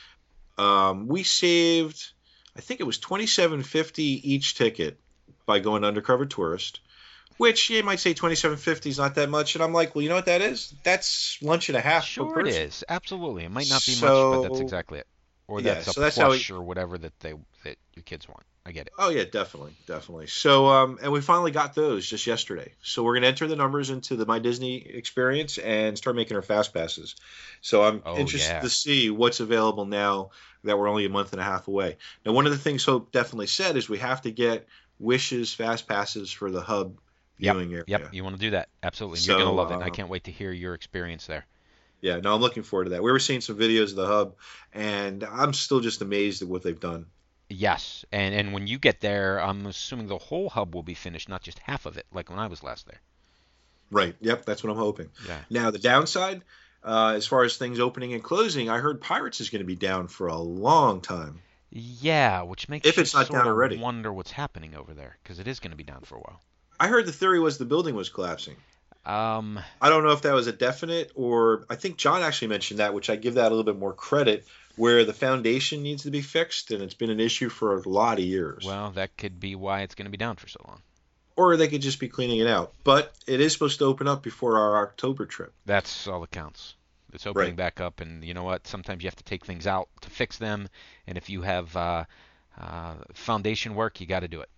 Um, we saved, I think it was twenty-seven fifty each ticket by going to Undercover Tourist, which you might say twenty-seven fifty is not that much. And I'm like, well, you know what that is? That's lunch and a half per Sure it person. is. Absolutely. It might not be much, but that's So, exactly it. Or yeah, that's a so that's how plush we, or whatever that they that your kids want. I get it. oh yeah, definitely, definitely. So, um, and we finally got those just yesterday. So we're gonna enter the numbers into the My Disney experience and start making our fast passes. So I'm Oh interested yeah. to see what's available now that we're only a month and a half away. Now, one of the things Hope definitely said is we have to get Wishes fast passes for the hub Yep. viewing area. Yep. You want to do that. Absolutely. And you're going to So, love it. And I uh, can't wait to hear your experience there. yeah, no, I'm looking forward to that. We were seeing some videos of the hub, and I'm still just amazed at what they've done. Yes. And and when you get there, I'm assuming the whole hub will be finished, not just half of it, like when I was last there. Right. Yep, that's what I'm hoping. Yeah. Now, the downside, uh, as far as things opening and closing, I heard Pirates is going to be down for a long time. Yeah, which makes If you it's not sort down of already. wonder what's happening over there, because it is going to be down for a while. I heard the theory was the building was collapsing. Um, I don't know if that was a definite or I think John actually mentioned that, which I give that a little bit more credit, where the foundation needs to be fixed, and it's been an issue for a lot of years. well, that could be why it's going to be down for so long. Or they could just be cleaning it out. But it is supposed to open up before our October trip. That's all that counts. It's opening Right. back up, and you know what? Sometimes you have to take things out to fix them, and if you have uh, uh, foundation work, you got to do it.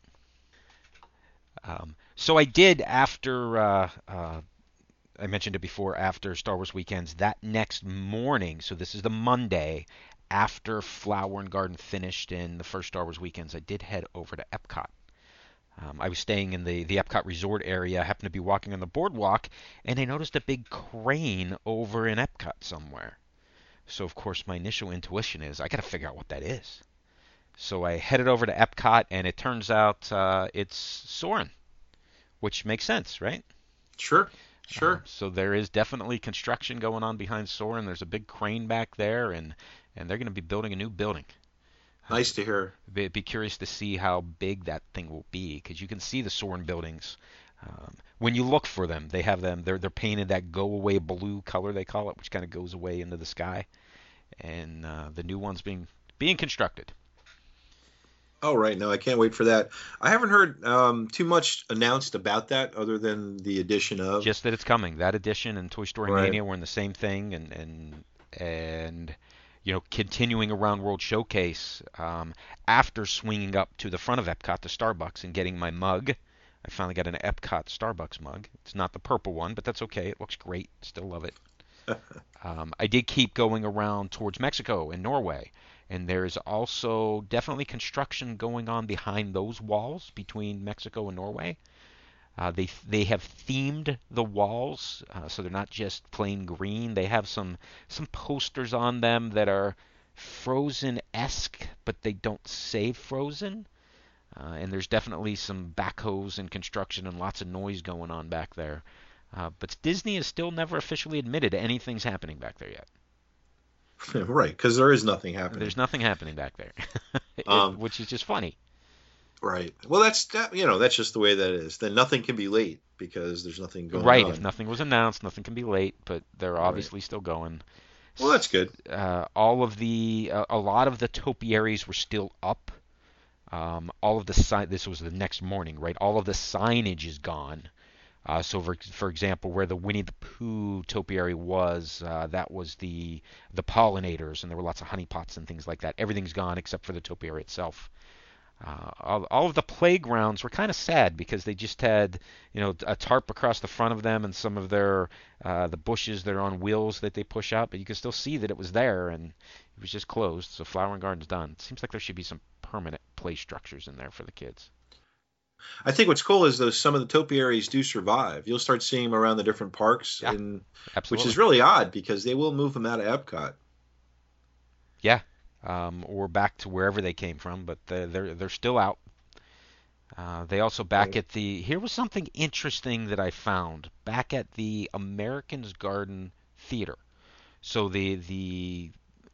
Um, so I did after uh, uh, I mentioned it before. After Star Wars Weekends, that next morning. So this is the Monday after Flower and Garden finished in the first Star Wars Weekends. I did head over to Epcot. Um, I was staying in the, the Epcot Resort area. I happened to be walking on the boardwalk, and I noticed a big crane over in Epcot somewhere. So, of course, my initial intuition is I got to figure out what that is. So I headed over to Epcot, and it turns out uh, it's Soarin', which makes sense, right? Sure. Um, Sure. so there is definitely construction going on behind Soarin'. There's a big crane back there, and, and they're going to be building a new building. Nice to hear. Be, be curious to see how big that thing will be, because you can see the Soarin' buildings. Um, when you look for them, they have them. They're they're painted that go-away blue color they call it, which kind of goes away into the sky. And uh, the new one's being being constructed. Oh, right. No, I can't wait for that. I haven't heard um, too much announced about that other than the addition of. Just that it's coming. That edition and Toy Story Right. Mania were in the same thing, and and and you know, continuing around World Showcase. Um, after swinging up to the front of Epcot to Starbucks and getting my mug, I finally got an Epcot Starbucks mug. It's not the purple one, but that's okay. It looks great. Still love it. Um, I did keep going around towards Mexico and Norway, and there's also definitely construction going on behind those walls between Mexico and Norway. Uh, they they have themed the walls, uh, so they're not just plain green. They have some some posters on them that are Frozen-esque, but they don't say Frozen. Uh, and there's definitely some backhoes and construction and lots of noise going on back there. Uh, but Disney has still never officially admitted anything's happening back there yet. Right, because there is nothing happening. There's nothing happening back there, it, Um, which is just funny. right. Well, that's that, you know that's just the way that is. Then nothing can be late because there's nothing going Right, if on. nothing was announced, nothing can be late, but they're Right. obviously still going. Well, that's good. Uh, all of the, uh, a lot of the topiaries were still up. Um, all of the sign. This was the next morning, right? All of the signage is gone. Uh, so, for, for example, where the Winnie the Pooh topiary was, uh, that was the the pollinators, and there were lots of honey pots and things like that. Everything's gone except for the topiary itself. Uh, all, all of the playgrounds were kind of sad because they just had, you know, a tarp across the front of them and some of their uh, the bushes that are on wheels that they push out, but you could still see that it was there and it was just closed. So Flower and Garden's done. It seems like there should be some permanent play structures in there for the kids. I think what's cool is though some of the topiaries do survive. You'll start seeing them around the different parks, Yeah, and which absolutely. is really odd because they will move them out of Epcot. Yeah, um, or back to wherever they came from, but they're they're, they're still out. Uh, they also back Right. at the. Here was something interesting that I found back at the Americans Garden Theater. So the the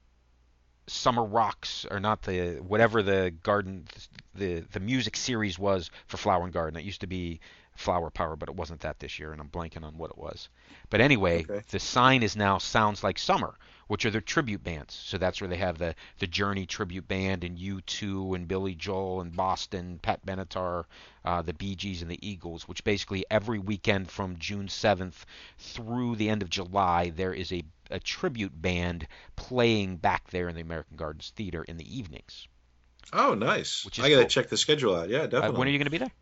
Summer Rocks, or not the whatever the garden the the music series was for Flower and Garden. It used to be Flower Power, but it wasn't that this year, and I'm blanking on what it was. But anyway, Okay. the sign is now Sounds Like Summer, which are their tribute bands. So that's where they have the the Journey tribute band and U two and Billy Joel and Boston, Pat Benatar, uh, the Bee Gees and the Eagles. Which basically every weekend from June seventh through the end of July, there is a a tribute band playing back there in the American Gardens Theater in the evenings, Oh, nice. which is I gotta cool. check the schedule out. Yeah, Uh, when are definitely. you going to be there?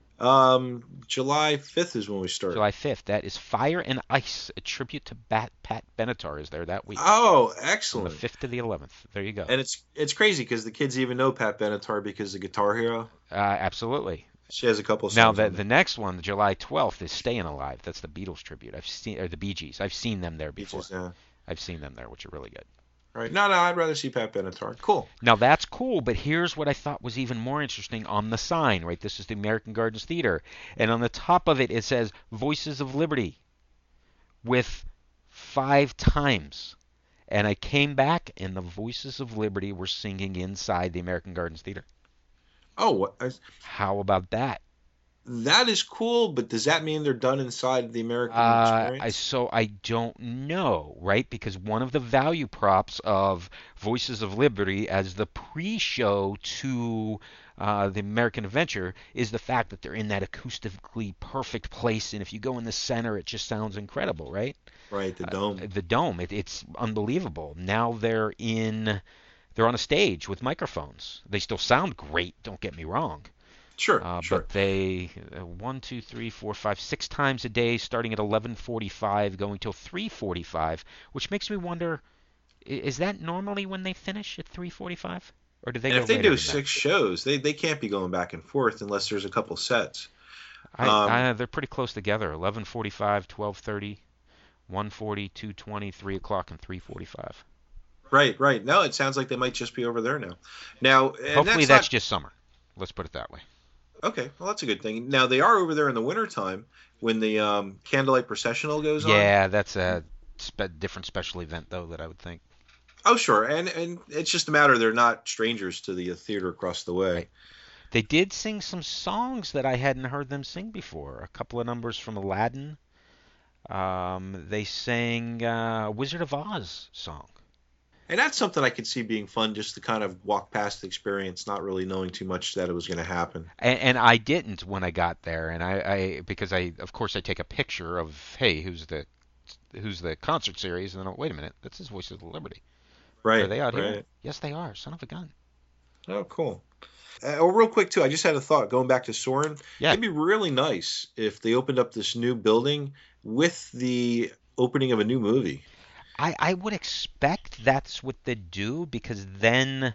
Um, July fifth is when we start. July fifth. That is Fire and Ice, a tribute to Bat, Pat Benatar is there that week Oh, from the excellent. fifth to the eleventh. There you go. And it's it's crazy because the kids even know Pat Benatar because the Guitar Hero. Uh, absolutely. She has a couple of Now songs the on the there. next one, the July twelfth, is Staying Alive. That's the Beatles tribute. I've seen or the Bee Gees. I've seen them there before. Beaches, yeah. I've seen them there, which are really good. Right. No, no, I'd rather see Pat Benatar. Cool. Now that's cool, but here's what I thought was even more interesting on the sign, right? This is the American Gardens Theater, and on the top of it it says Voices of Liberty with five times. And I came back and the Voices of Liberty were singing inside the American Gardens Theater. Oh, what, I- How about that? that is cool, but does that mean they're done inside the American Uh, I experience? so I don't know, right? Because one of the value props of Voices of Liberty as the pre-show to uh, the American Adventure is the fact that they're in that acoustically perfect place, and if you go in the center, it just sounds incredible, right? Right, the Uh, dome. the dome, it, it's unbelievable. Now they're in, they're on a stage with microphones. They still sound great, don't get me wrong. Sure, Uh, sure. but they uh, one, two, three, four, five, six times a day, starting at eleven forty-five, going till three forty-five, which makes me wonder: i- is that normally when they finish at three forty-five, or do they And go if they later do than that? six shows, they they can't be going back and forth unless there's a couple sets. I, Um, I they're pretty close together: eleven forty-five, twelve thirty, one forty, two twenty, three o'clock, and three forty-five. right, right. No, it sounds like they might just be over there now. Now, and Hopefully, that's that's not just summer. Let's put it that way. okay. Well, that's a good thing. Now they are over there in the wintertime when the um, candlelight processional goes on. Yeah, that's a spe- different special event, though, that I would think. Oh, sure. And and it's just a matter they're not strangers to the theater across the way. Right. They did sing some songs that I hadn't heard them sing before. A couple of numbers from Aladdin. Um, they sang uh, Wizard of Oz song. And that's something I could see being fun just to kind of walk past the experience, not really knowing too much that it was going to happen. And, and I didn't when I got there, and I, I because I of course I take a picture of hey who's the who's the concert series, and then wait a minute, this is Voices of Liberty. Are Right, they out here? right. Yes, they are. Son of a gun. Oh, cool. Uh, oh, real quick too, I just had a thought going back to Soren. Yeah, It'd be really nice if they opened up this new building with the opening of a new movie. I I would expect that's what they do because then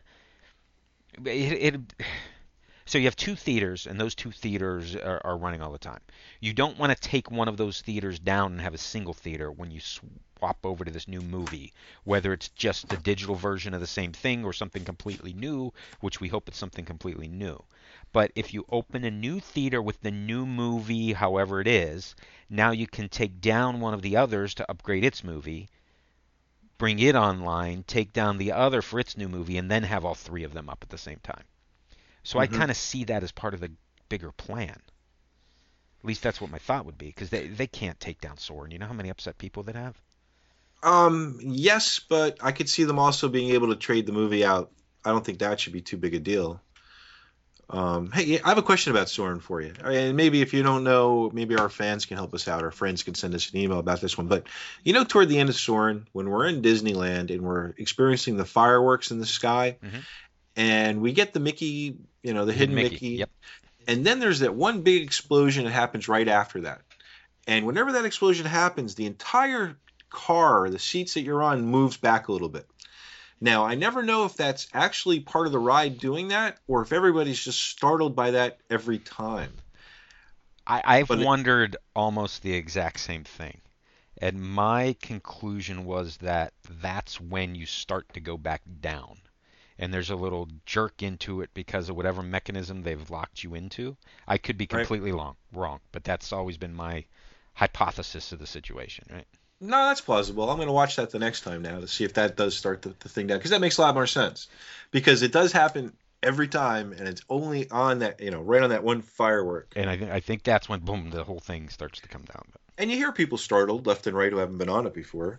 it, it so you have two theaters, and those two theaters are, are running all the time. You don't want to take one of those theaters down and have a single theater when you swap over to this new movie, whether it's just the digital version of the same thing or something completely new, which we hope it's something completely new. But if you open a new theater with the new movie, however it is, now you can take down one of the others to upgrade its movie, bring it online, take down the other for its new movie, and then have all three of them up at the same time. So mm-hmm. I kind of see that as part of the bigger plan. At least that's what my thought would be, because they, they can't take down Soarin'. You know how many upset people that have? Um, yes, but I could see them also being able to trade the movie out. I don't think that should be too big a deal. Um, hey, I have a question about Soarin' for you. And maybe if you don't know, maybe our fans can help us out. Our friends can send us an email about this one. But, you know, toward the end of Soarin', when we're in Disneyland and we're experiencing the fireworks in the sky, mm-hmm. and we get the Mickey, you know, the hidden Mickey. Mickey yep. And then there's that one big explosion that happens right after that. And whenever that explosion happens, the entire car, the seats that you're on, moves back a little bit. Now, I never know if that's actually part of the ride doing that or if everybody's just startled by that every time. I, I've but wondered it, almost the exact same thing. And my conclusion was that that's when you start to go back down. And there's a little jerk into it because of whatever mechanism they've locked you into. I could be completely right. long, wrong, but that's always been my hypothesis of the situation, right? No, that's plausible. I'm going to watch that the next time now to see if that does start the, the thing down, because that makes a lot more sense. Because it does happen every time, and it's only on that, you know, right on that one firework. And I, th- I think that's when, boom, the whole thing starts to come down. And you hear people startled left and right who haven't been on it before.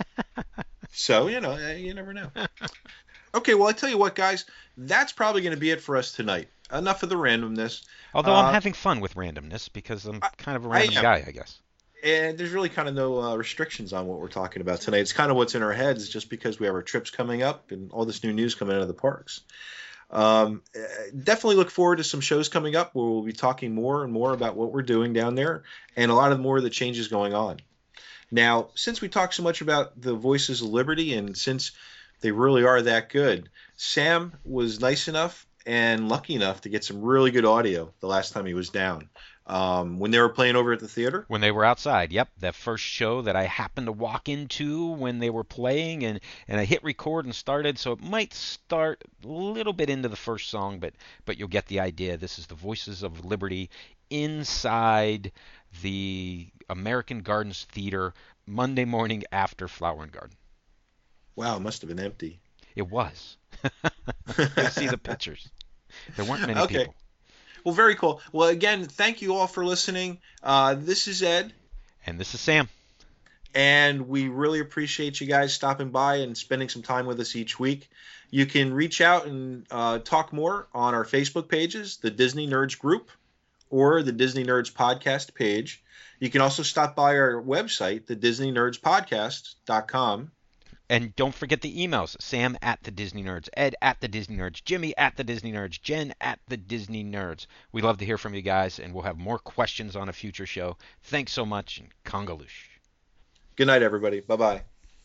So, you know, you never know. Okay, well, I tell you what, guys, that's probably going to be it for us tonight. Enough of the randomness. Although uh, I'm having fun with randomness because I'm kind of a random I guy, I guess. And there's really kind of no uh, restrictions on what we're talking about tonight. It's kind of what's in our heads just because we have our trips coming up and all this new news coming out of the parks. Um, definitely look forward to some shows coming up where we'll be talking more and more about what we're doing down there and a lot of more of the changes going on. Now, since we talked so much about the Voices of Liberty and since they really are that good, Sam was nice enough and lucky enough to get some really good audio the last time he was down. Um, when they were playing over at the theater? When they were outside, yep. That first show that I happened to walk into when they were playing, and, and I hit record and started, so it might start a little bit into the first song, but, but you'll get the idea. This is the Voices of Liberty inside the American Gardens Theater Monday morning after Flower and Garden. Wow, it must have been empty. It was. You see the pictures. There weren't many okay. people. Well, very cool. Well, again, thank you all for listening. Uh, this is Ed. And this is Sam. And we really appreciate you guys stopping by and spending some time with us each week. You can reach out and uh, talk more on our Facebook pages, the Disney Nerds Group, or the Disney Nerds Podcast page. You can also stop by our website, the disney nerds podcast dot com. And don't forget the emails. Sam at the Disney Nerds, Ed at the Disney Nerds, Jimmy at the Disney Nerds, Jen at the Disney Nerds. We love to hear from you guys, and we'll have more questions on a future show. Thanks so much, and Congaloosh. Good night, everybody. Bye-bye.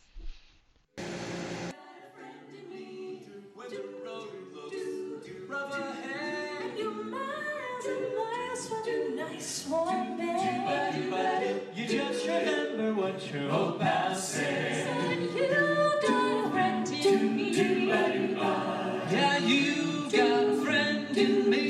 You just remember what your old pal said. Yeah, you've got a friend in me.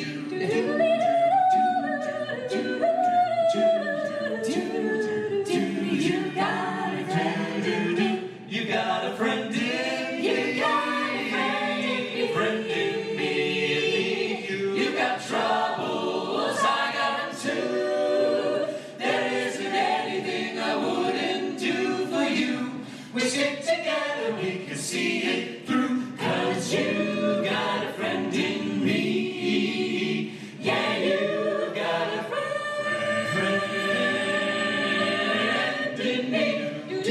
You got a friend in me. You got a friend in me. You got a friend in me. Friend in me. You got troubles, I got them too. There isn't anything I wouldn't do for you. We stick together, we can see it through. Cause you got a friend in me. Yeah, you got a friend, friend in me.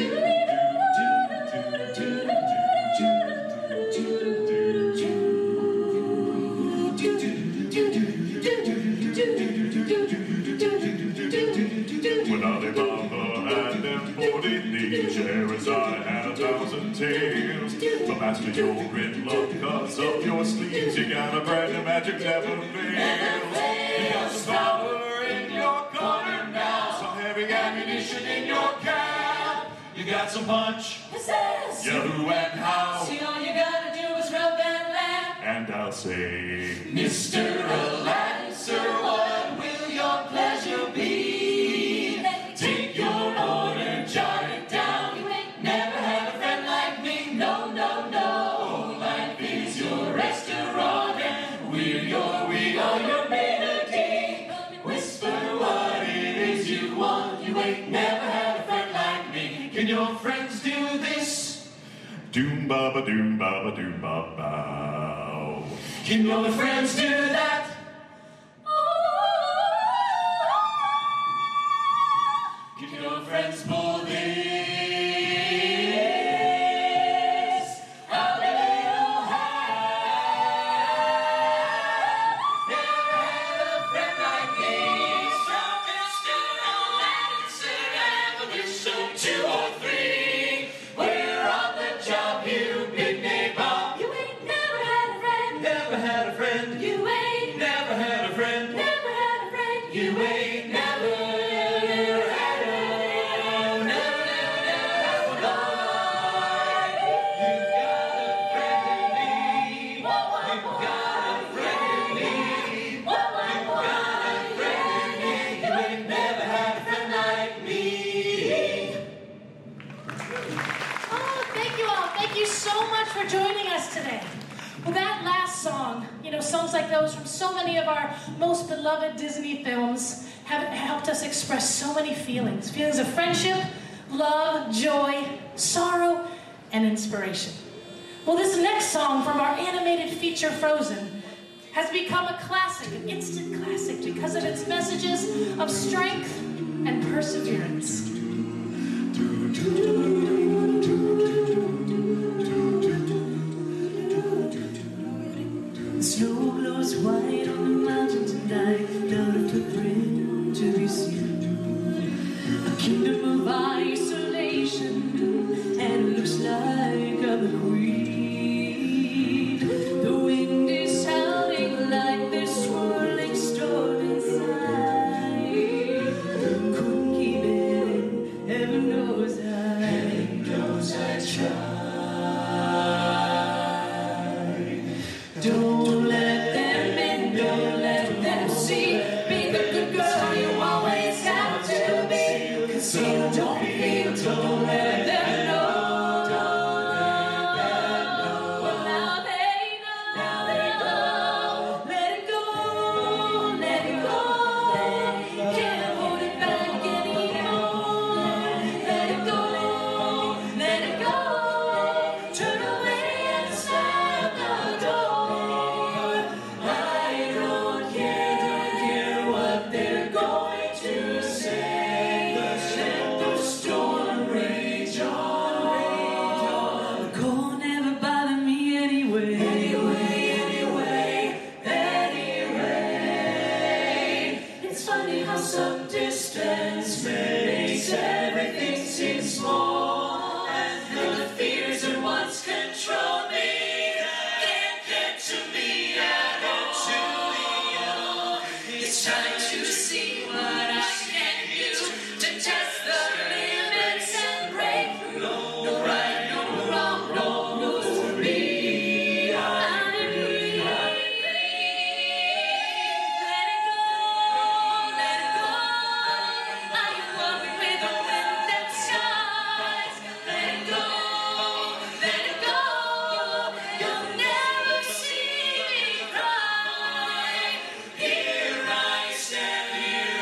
When Alibaba had them forty thieves, Scheherazade had a thousand tales. But master, you're in love because of your sleeves. You got a brand new magic never fails. You got some power in your corner now, some heavy ammunition in your cap. You got some punch, Possess. yeah, who and how. See, all you gotta do is rub and laugh. And I'll say, Mister Aladdin, sir, what will your pleasure be? Take your order, jot it down. You ain't never had a friend like Doom baba doom baba doom baba bow. You know the friends do that. You know friends pull this. How little have. Never had a friend like me. Strong and strong, all that answer, and the wish of two or three. We're on the job, you big name Bob. You ain't never had a friend. Never had a friend. You ain't never had a friend. Never had a friend. You ain't never had a never, never, never had one like. You've got a friend in me. You've got a friend in me. You've got a friend in me. You ain't never had a friend like me. Oh, thank you all. Thank you so much for joining us today. Well, that last song, you know, songs like those from so many of our most beloved Disney films have helped us express so many feelings. Feelings of friendship, love, joy, sorrow, and inspiration. Well, this next song from our animated feature Frozen has become a classic, an instant classic, because of its messages of strength and perseverance. The snow glows white on the mountain tonight, not a footprint to be seen. A kingdom of isolation, and it looks like I'm the queen. The wind is howling like this swirling storm inside. Couldn't keep it in, heaven knows I, heaven knows I tried. Don't let them in, don't let them see. Be the good girl you always have to be. Conceal, don't feel, don't let them know. Well, now they know, now they know. Let it go, let it go. Can't hold it back anymore. Let it go, let it go. Turn away and slam the door. I don't care, don't care what they're going to say. Let the storm rage on, rage on. The cold never bothered me anyway. Anyway, anyway, anyway. It's funny how some distance makes everything seem small. And the fears that once controlled me can't get to me at all. It's time to see what I can do to test the limits and break through. No right, no wrong, no rules for me. I'm free. Let it go, let it go. I am one with the wind and skies. Let it go, let it go. You'll never see me cry. Here I stand, here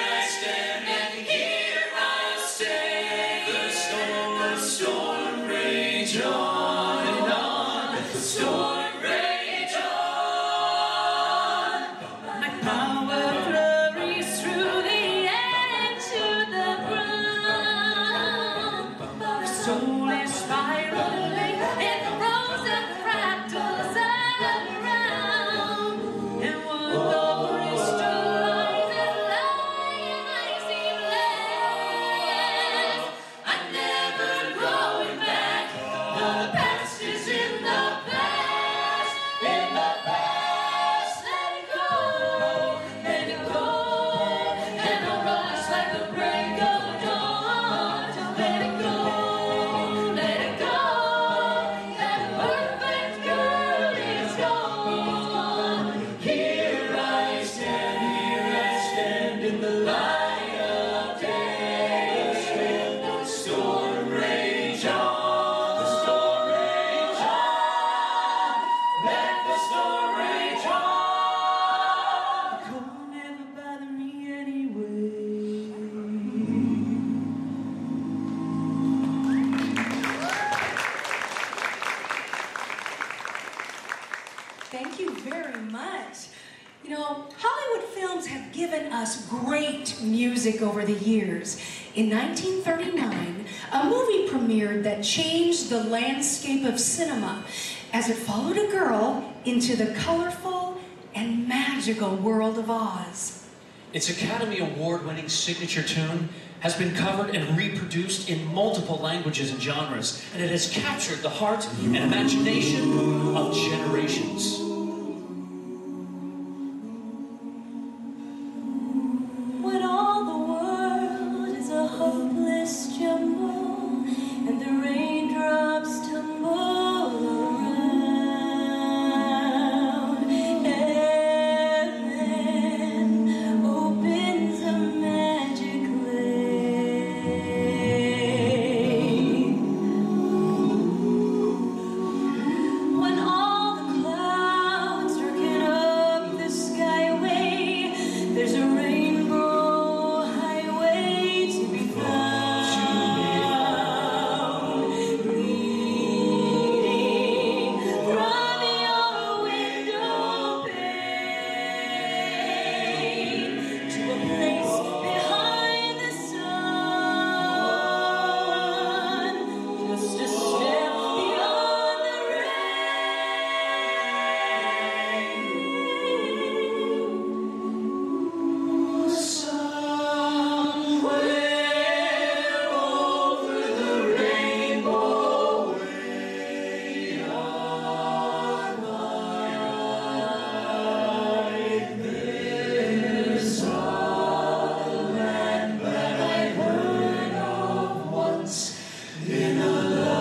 given us great music over the years. In nineteen thirty-nine, a movie premiered that changed the landscape of cinema as it followed a girl into the colorful and magical world of Oz. Its Academy Award-winning signature tune has been covered and reproduced in multiple languages and genres, and it has captured the heart and imagination of generations. When all the world is a hopeless jumble and the raindrops tumble around, heaven opens a magic lane. When all the clouds darken up the skyway, there's a rainbow highway to be found, leading from your window pane to a place behind the sun, just a step beyond the rain. Somewhere over the rainbow, way on my right, there's a land that I heard of once in a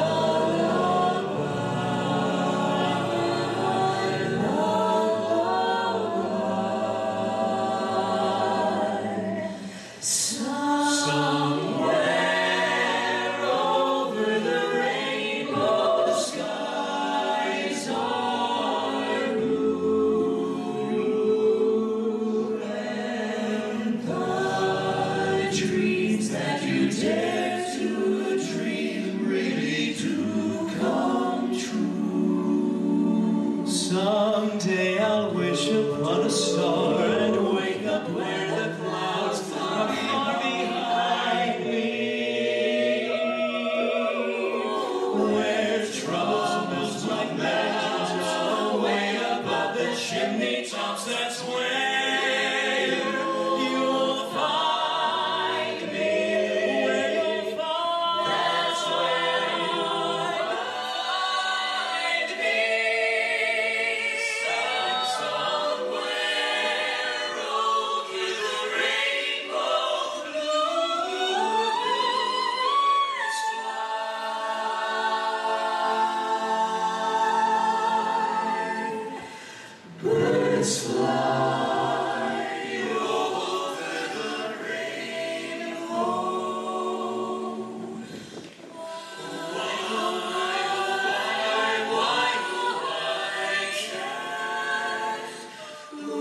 lullaby. Somewhere over the rainbow, skies are blue, and the dreams that you dare to dream really do come true. Someday I'll wish upon a star and wake up where the clouds are far behind me, where troubles like mountains way above the chimney tops. That's where you'll find me. Where you'll find, that's where you'll find me. Somewhere over the rainbow, bluebirds fly. Birds fly over the rainbow. Why, why, why, why can't, ooh,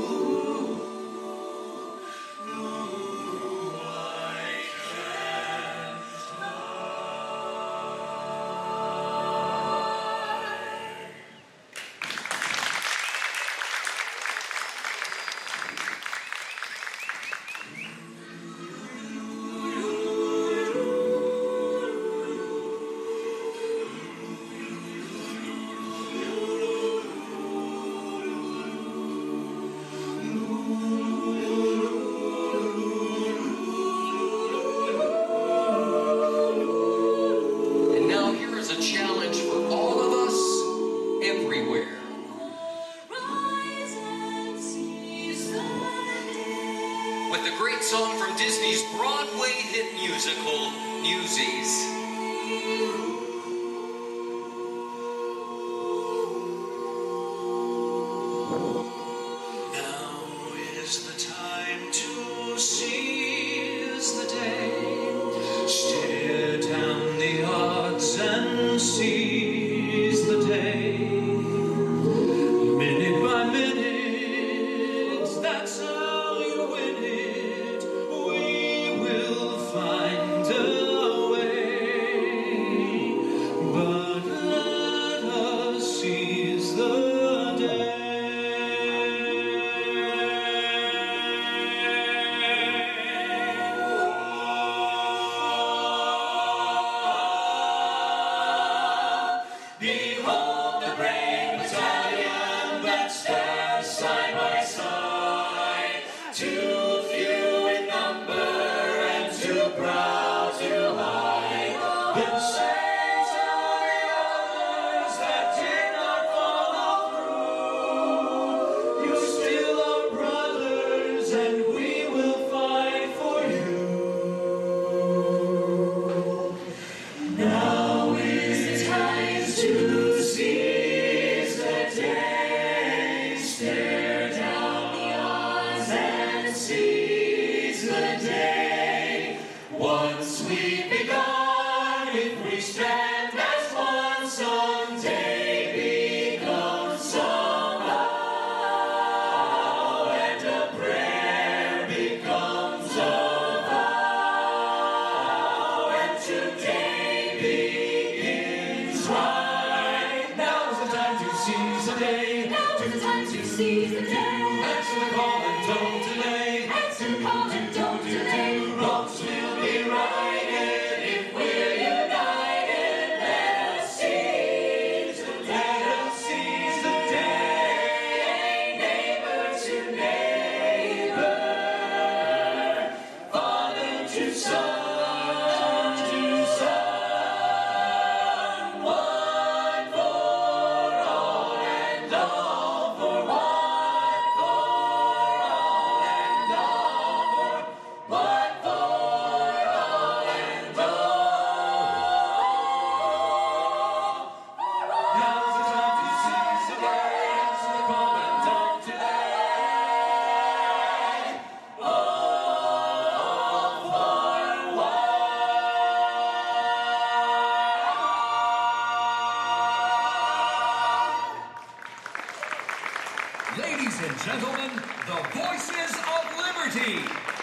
ooh, why can't And now here is a challenge for all of us everywhere. Rise and seize the day. With the great song from Disney's Broadway hit musical, Newsies. Now is the time to seize the day. Stare down the odds and seize the day. Minute by minute, that's how you win it. We will find a way. too few in number and too proud to hide. Then say to the others that did not follow through, you still are brothers and we will fight for you. Now is the time to seize the day, stare down the odds and seize the day. Once we've begun, if we stand as one, someday become somehow, and a prayer becomes a vow, and today begins right. Now is the time to seize the day. Now is the time to seize the day. Answer the call and don't delay. Answer the call and don't delay. Wrongs will be righted if we're united. Let us seize the day. Let us seize the day. Neighbor to neighbor, father to son, to son. One for all and all for one for all and all for one for all and all. Now's the time to seize the day. Answer the call and don't delay. All for one. Ladies and gentlemen, the Voices of Liberty.